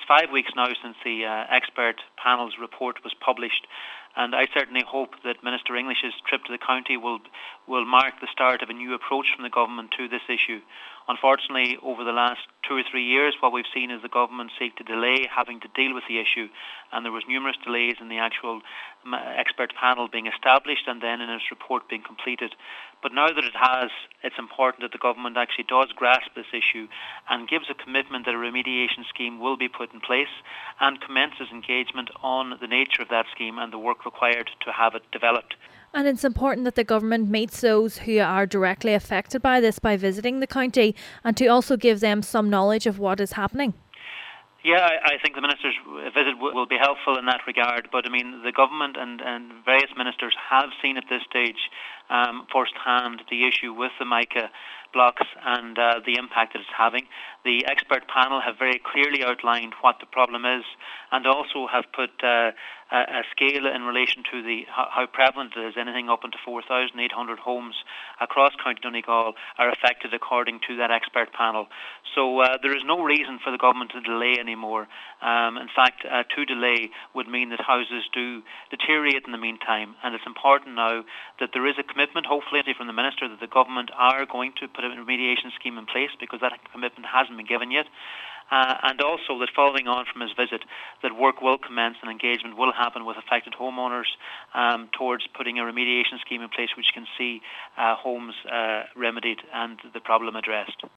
5 weeks now since the expert panel's report was published, and I certainly hope that Minister English's trip to the county will mark the start of a new approach from the government to this issue. Unfortunately, over the last 2 or 3 years, what we've seen is the government seek to delay having to deal with the issue, and there was numerous delays in the actual expert panel being established and then in its report being completed. But now that it has, it's important that the government actually does grasp this issue and gives a commitment that a remediation scheme will be put in place and commences engagement on the nature of that scheme and the work required to have it developed. And it's important that the government meets those who are directly affected by this by visiting the county and to also give them some knowledge of what is happening. Yeah, I think the Minister's visit will be helpful in that regard, but I mean the government and various ministers have seen at this stage firsthand the issue with the mica blocks and the impact that it's having. The expert panel have very clearly outlined what the problem is and also have put a scale in relation to how prevalent it is. Anything up into 4,800 homes across County Donegal are affected according to that expert panel. So there is no reason for the government to delay anymore. In fact, to delay would mean that houses do deteriorate in the meantime, and it's important now that there is a commitment, hopefully from the Minister, that the government are going to put a remediation scheme in place, because that commitment hasn't been given yet. And also that following on from his visit, that work will commence and engagement will happen with affected homeowners towards putting a remediation scheme in place which can see homes remedied and the problem addressed.